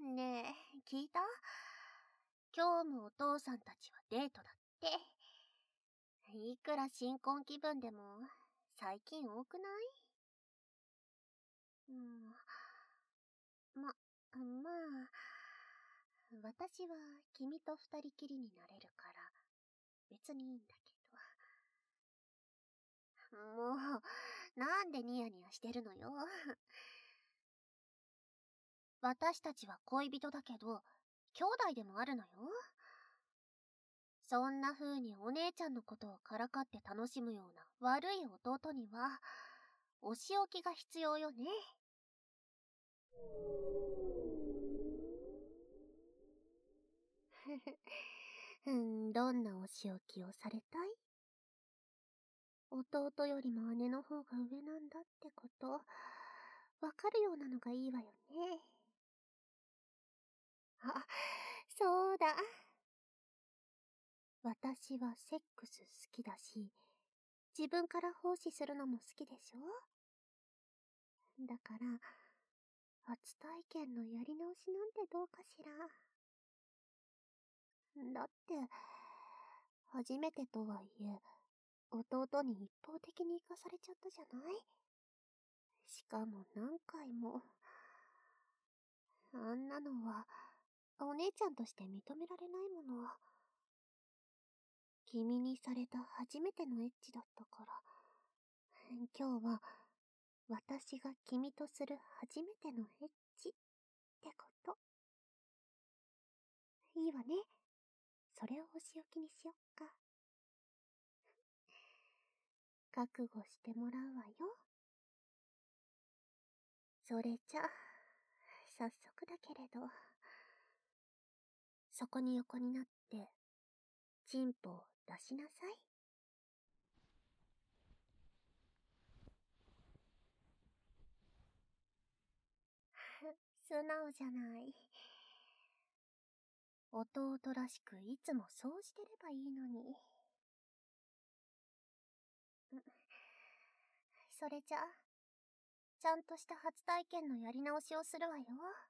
ねえ、聞いた？今日もお父さんたちはデートだって。いくら新婚気分でも、最近多くない？うん。まあ、私は君と二人きりになれるから、別にいいんだけど。もう、なんでニヤニヤしてるのよ。私たちは恋人だけど、兄弟でもあるのよ。そんな風にお姉ちゃんのことをからかって楽しむような悪い弟には、お仕置きが必要よね。どんなお仕置きをされたい？弟よりも姉の方が上なんだってこと、わかるようなのがいいわよね。あ、そうだ。私はセックス好きだし、自分から奉仕するのも好きでしょ？だから、初体験のやり直しなんてどうかしら。だって、初めてとはいえ、弟に一方的に行かされちゃったじゃない？しかも何回も。あんなのは、お姉ちゃんとして認められないもの。君にされた初めてのエッチだったから、今日は、私が君とする初めてのエッチってこと。いいわね。それをお仕置きにしよっか。覚悟してもらうわよ。それじゃ、早速だけれど、そこに横になって、チンポを出しなさい。素直じゃない。弟らしくいつもそうしてればいいのに。それじゃ、ちゃんとした初体験のやり直しをするわよ。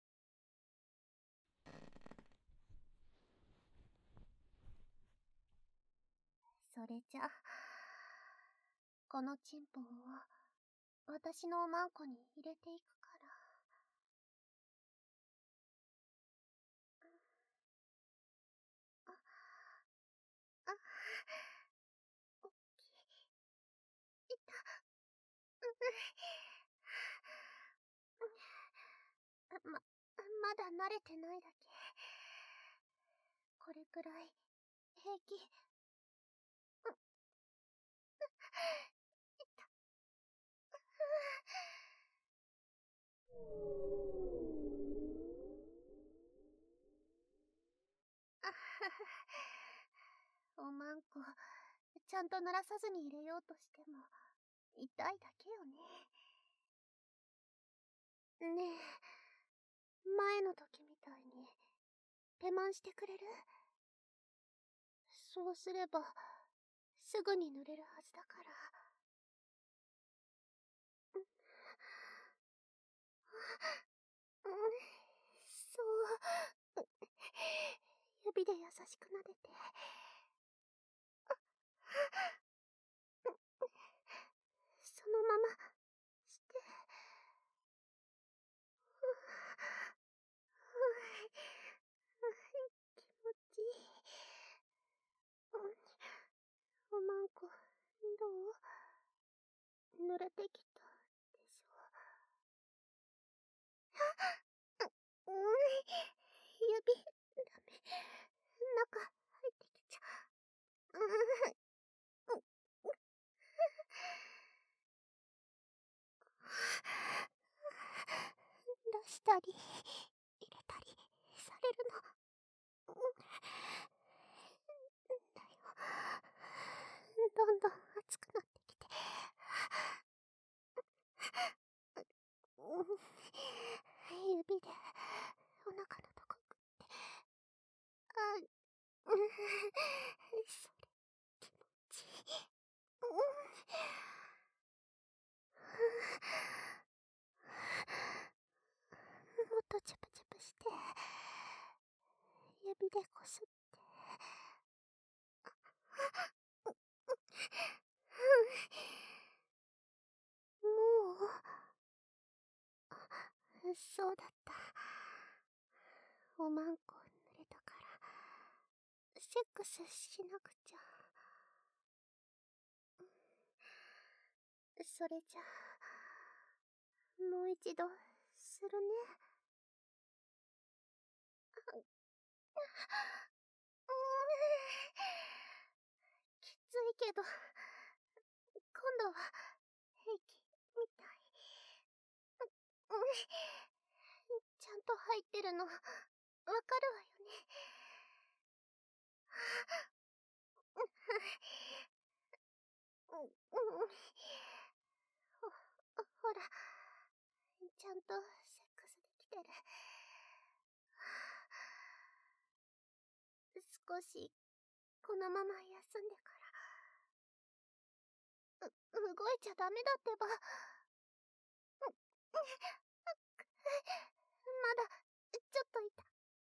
それじゃ、このチンポを私のおまんこに入れていくから。あ、おっきい。いた。まだ慣れてないだけ。これくらい、平気。おまんこ、ちゃんと濡らさずに入れようとしても、痛いだけよね。ねえ、前の時みたいに、手満してくれる？そうすれば、すぐに濡れるはずだから。そう。指で優しく撫でて。そのまま、して。気持ちいい。おまんこ、どう？濡れてきた、でしょ？指、ダメ。中、入ってきちゃう。出したり、入れたり、されるの。だよ。どんどん熱くなってきて。指で、お腹のとこくって。それ、気持ちいい。もっとチャプチャプして、指でこすって。もう、そうだった。おまんこ濡れたから、セックスしなくちゃ。それじゃあ、もう一度、するね。きついけど、今度は、平気、みたい。ちゃんと入ってるの、わかるわよね。ほら、ちゃんとセックスできてる。少し、このまま休んでから、動いちゃダメだってば。まだ、ちょっと痛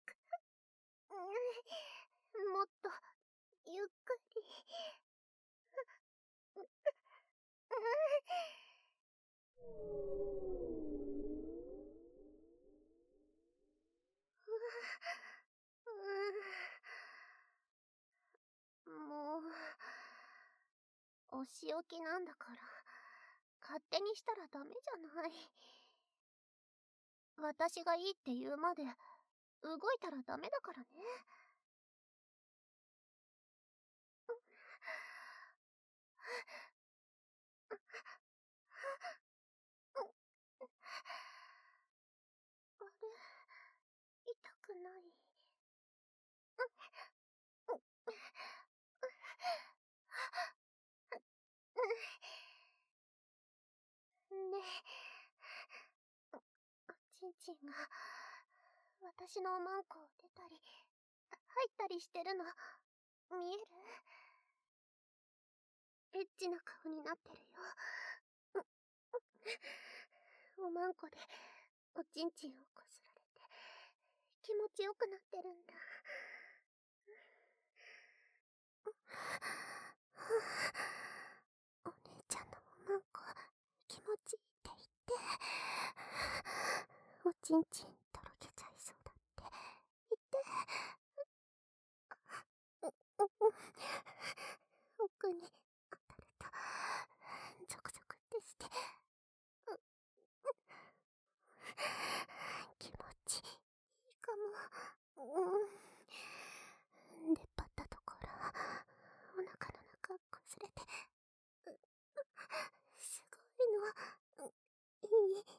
もっと、ゆっくり。もう、お仕置きなんだから、勝手にしたらダメじゃない。私がいいって言うまで、動いたらダメだからね。あれ、痛くない。ねえ、ちんちんが、私のおまんこを出たり、入ったりしてるの、見える？エッチな顔になってるよ。おまんこで、おちんちんをこすられて、気持ちよくなってるんだ。お姉ちゃんのおまんこ、気持ちいいって言って、おちんちんとろけちゃいそうだって言って、奥に当たると、ゾクゾクってして、気持ちいいかも。出っ張ったところ、お腹の中こすれて、すごいの。いい。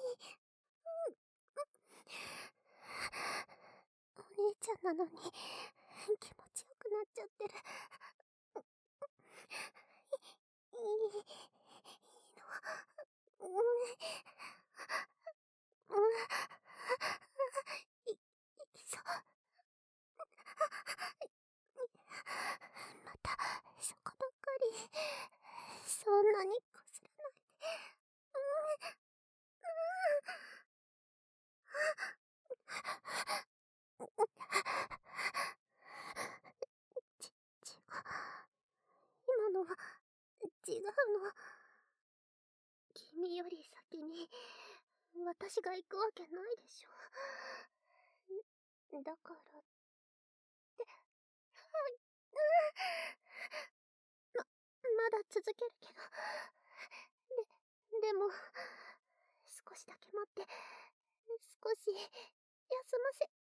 お姉ちゃんなのに、気持ちよくなっちゃってる。いいの。いきそう。また、そこばっかり。そんなにこすらないで。今のは、違うの。君より先に、私が行くわけないでしょ。だからって、まだ続けるけど。でも、少しだけ待って、少し、休ませ、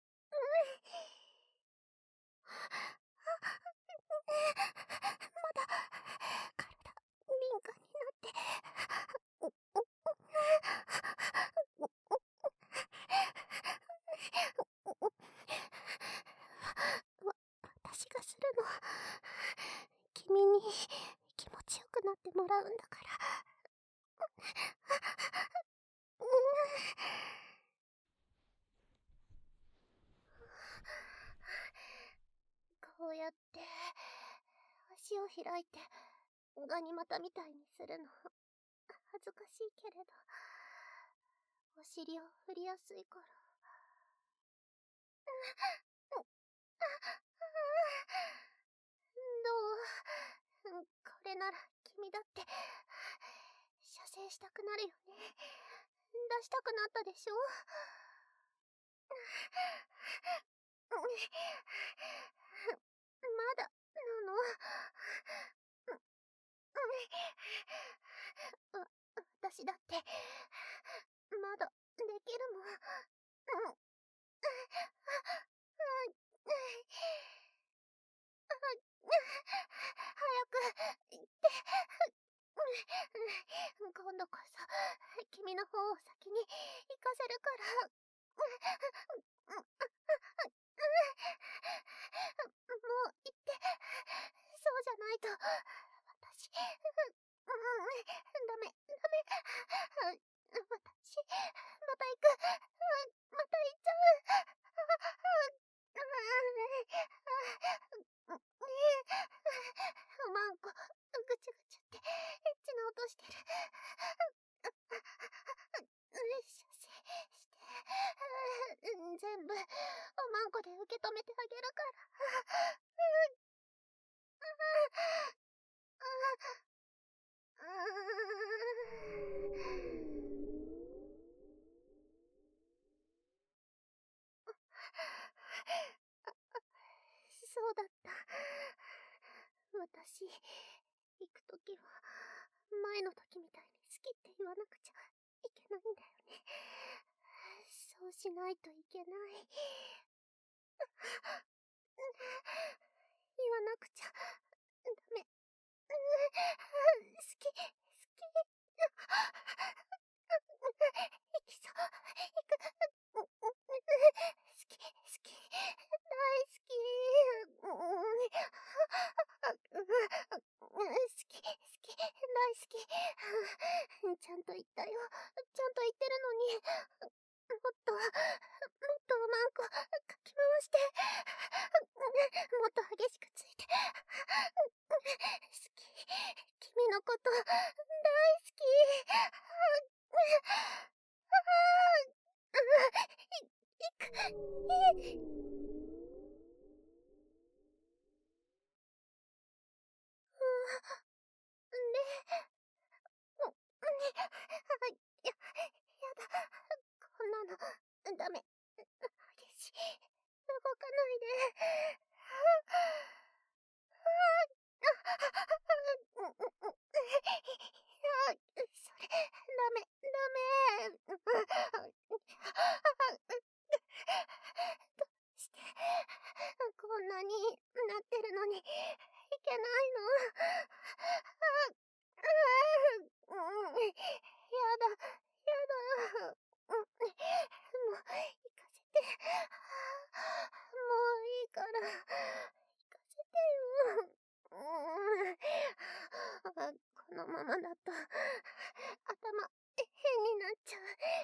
まだ、体、敏感になって、私がするの。君に気持ちよくなってもらうんだから。こうやって、足を開いて、ガニ股みたいにするの、恥ずかしいけれど、お尻を振りやすいから。 どう？これなら君だって射精したくなるよね。出したくなったでしょ？まだなの？私だってまだできるもん。早く言って。今度こそ君の方を先に行かせるから。もう言って。そうじゃないと私ダメ。私また行く。また行っちゃう。おまんこぐちゅぐちゅってエッチな音してる。射精して全部おまんこで受け止めてあげるから。そうだった。私、行くときは、前の時みたいに好きって言わなくちゃいけないんだよね。そうしないといけない。言わなくちゃダメ。好き、好き。行きそう。行く。好き、好き。大好き。好き、好き。大好き。ちゃんと言ったよ。ちゃんと言ってるのに。もっとおまんこかき回して。もっと激しくついて。好き。君のこと大好き。いく。やだ。こんなのダメ。激しい。動かないで。それ、ダメ、ダメ。どうして、こんなになってるのに、いけないの？やだ、やだ。もう、行かせて。もういいから、行かせてよ。このままだと、頭、変になっちゃう。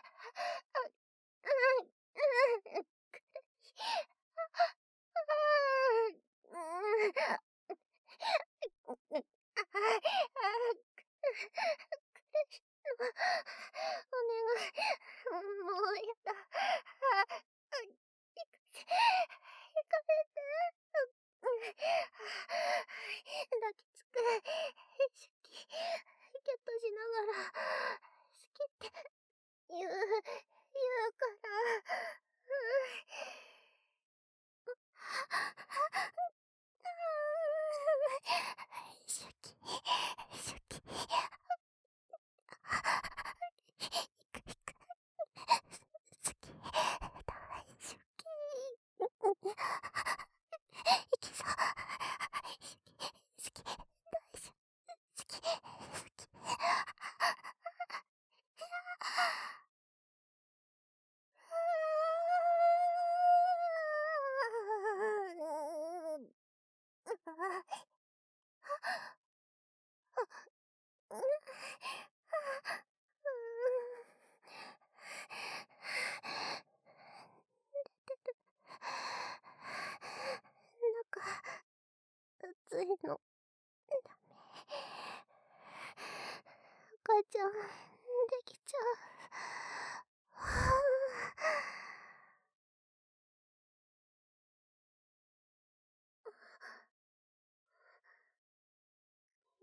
お願い。もうやだ。行かせて。抱きつく。意識。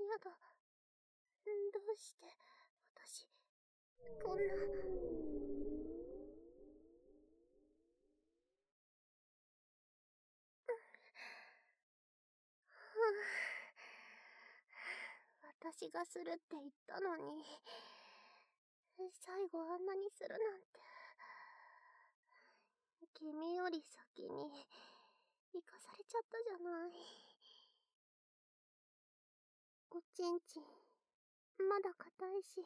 やだ。どうして、私、こんな。私がするって言ったのに、最後あんなにするなんて。君より先に、生かされちゃったじゃない。おちんちん、まだ硬いし。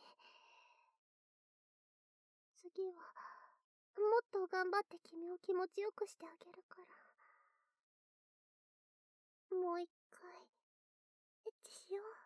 次は、もっと頑張って君を気持ちよくしてあげるから。もう一回、エッチしよう。